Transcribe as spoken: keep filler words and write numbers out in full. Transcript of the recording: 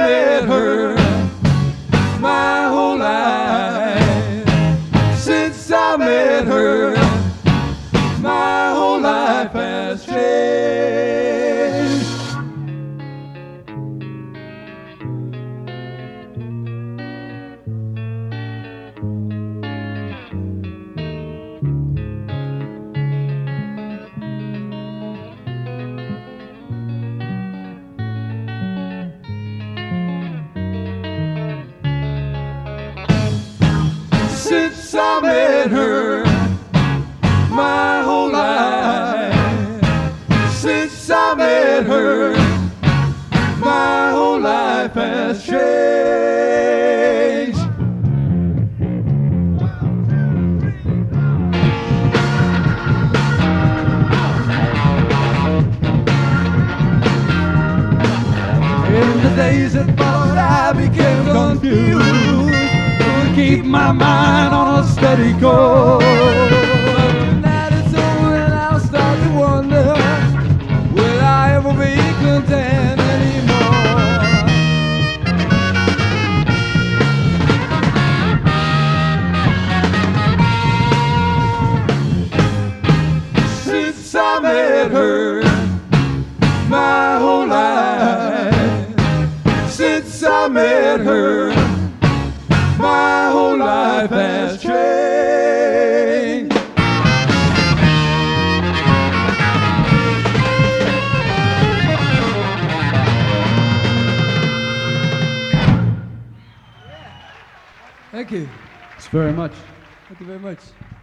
met her, my whole life. Since I met her, my whole life has changed. Since I met her, my whole life. Since I met her, my whole life has changed. In the days that followed, I became confused. Keep my mind on a steady course. But now it's over and I'll start to wonder, will I ever be content anymore? Since I met her, my whole life. Since I met her, my whole life has changed. Thank you. Thanks very much. Thank you very much.